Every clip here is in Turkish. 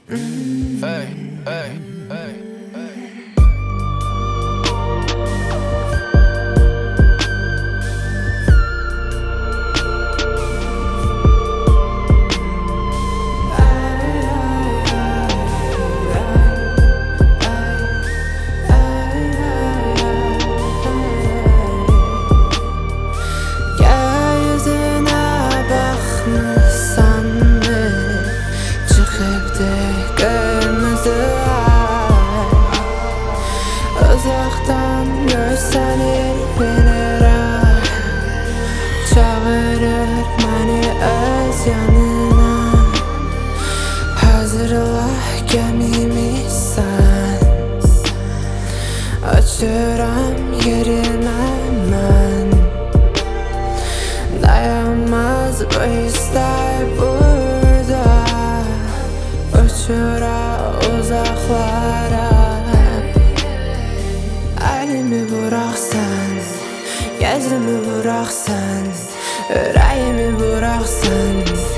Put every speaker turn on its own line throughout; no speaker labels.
Hey, hey, hey, hey.
Göğsüne bakmışsan mı? Çıkıp da kırmızı ay. Uzaktan görsənir beni rah. Çağırır beni öz yanına. Hazırla gemimi sen. Açıram yerime ben. Dayanmaz bu hisler burada. Uçura uzaklara. Elimi bıraksan, gözümü bıraksan, yüreğimi bıraksan.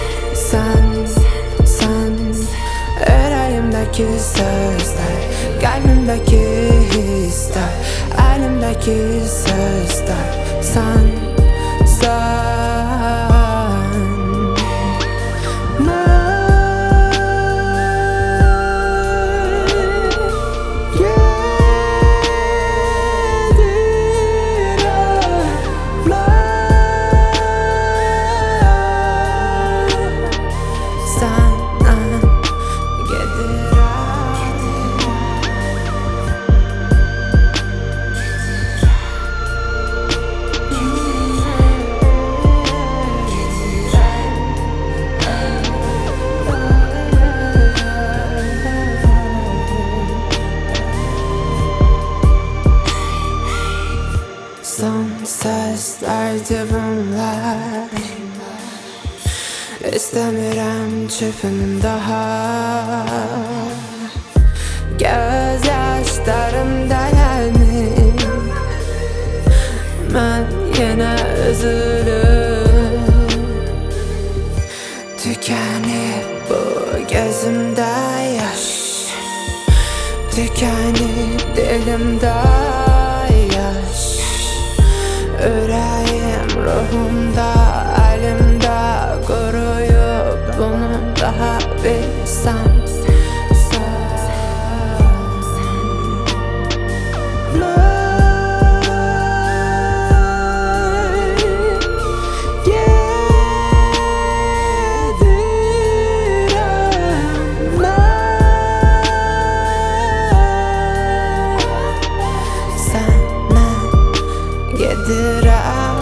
Sen yüreğimdeki sözler, kalbimdeki hisler, elimdeki sözler. Sen son seslerdi bunlar. İstemiyorum çöpünüm daha. Göz yaşlarım dayanır. Ben yine üzülür. Tükenip bu gözümde yaş. Tükenip dilimde yaş. Yüreğim ruhumda, elimde kuruyup bunu daha bilsem. Gedirem